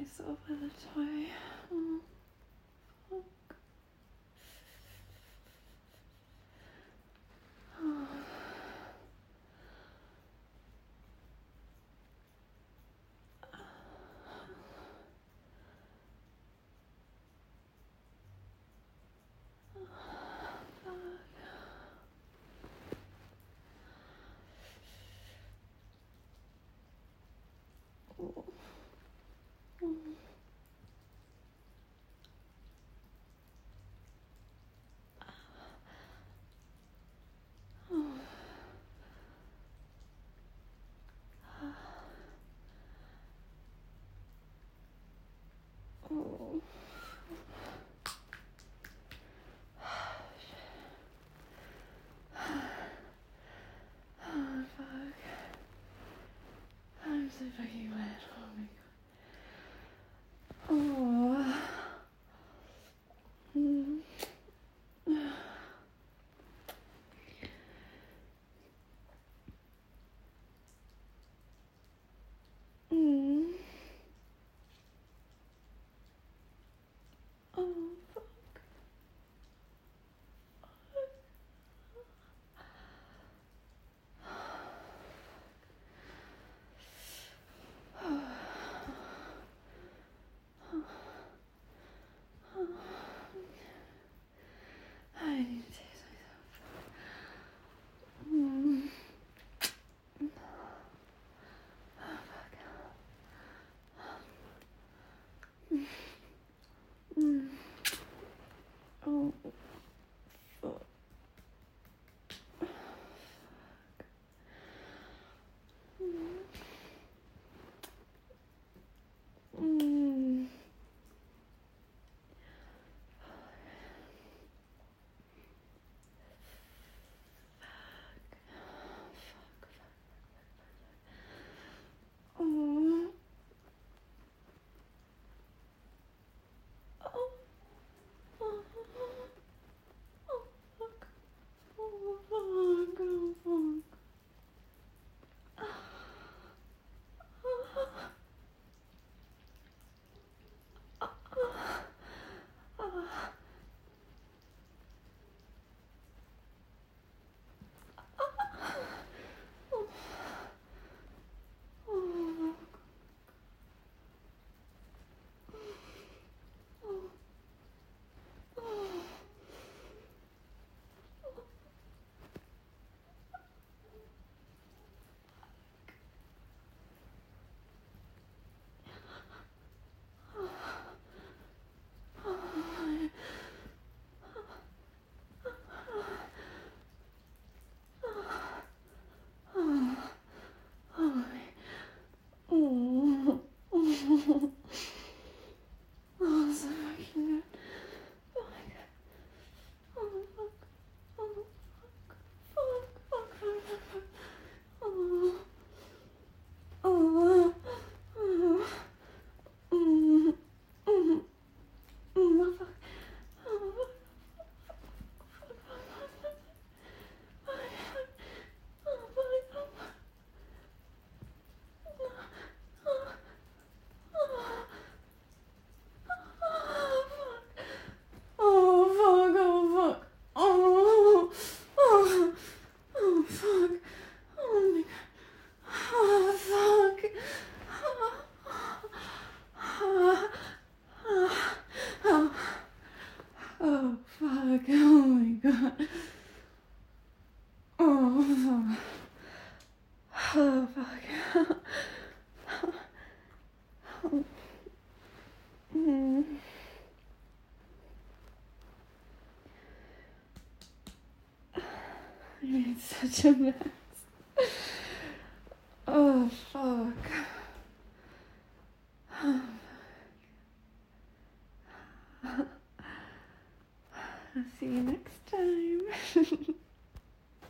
myself by the tie. Oh, fuck. Oh. Oh. Oh, fuck. I'm so fucking wet. Oh my god. Oh. Mm. Mm. Oh, fuck. I need to taste myself. Mm. Oh, fuck. Mm. Oh, fuck. Mm. Oh. Oh. Oh. Oh, fuck. Oh, fuck. Oh, fuck. Oh, so fucking good. Oh my god. Oh, fuck. Oh, fuck. Fuck, fuck, fuck, fuck. Oh. Oh. Oh. Mm. Mm. Mm. Fuck. Oh, fuck. Fuck, fuck, fuck, fuck. Oh, fuck. Oh, fuck. Oh, fuck. Oh. Oh. Oh, fuck. Oh, oh, oh, fuck. Oh, my God. Oh, fuck. Oh, oh, oh, fuck. Oh, my God. Oh, oh, fuck. Mm. I made such a mess. Oh,